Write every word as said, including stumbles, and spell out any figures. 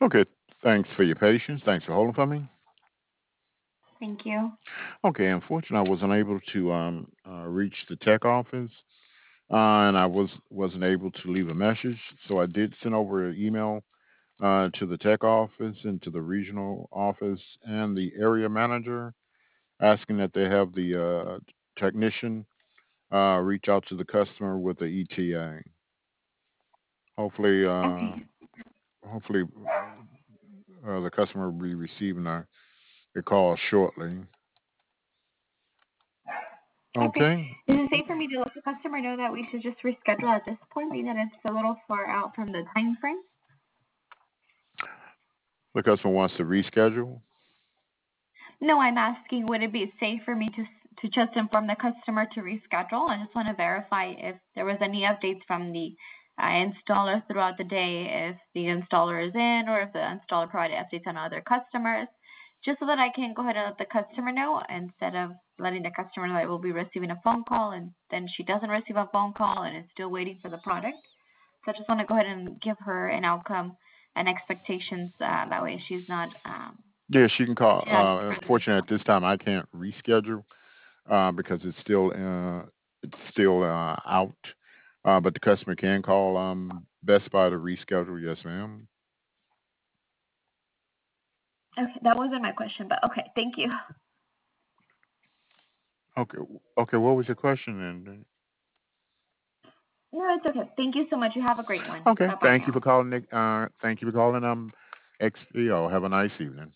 Okay, thanks for your patience. Thanks for holding for me. Thank you. Okay, unfortunately, I wasn't able to um, uh, reach the tech office, uh, and I was wasn't able to leave a message. So I did send over an email uh, to the tech office and to the regional office and the area manager, asking that they have the uh, technician uh, reach out to the customer with the E T A. Hopefully, uh, Okay. hopefully, uh, the customer will be receiving a, a call shortly. Okay. Okay. Is it safe for me to let the customer know that we should just reschedule at this point, being that it's a little far out from the time frame? The customer wants to reschedule. No, I'm asking, would it be safe for me to to just inform the customer to reschedule? I just want to verify if there was any updates from the uh, installer throughout the day, if the installer is in, or if the installer provided updates on other customers, just so that I can go ahead and let the customer know instead of letting the customer know that we'll be receiving a phone call and then she doesn't receive a phone call and is still waiting for the product. So I just want to go ahead and give her an outcome and expectations. Uh, that way she's not um, Yeah, she can call. she's not Uh, further. unfortunately, at this time, I can't reschedule uh, because it's still uh, it's still uh, out. Uh, but the customer can call um, Best Buy to reschedule. Yes, ma'am. Okay, that wasn't my question, but okay, thank you. Okay. Okay. What was your question then? No, it's okay. Thank you so much. You have a great one. Okay. Bye bye Thank you for now. calling. Nick. Uh, thank you for calling. Um, X P O. Have a nice evening.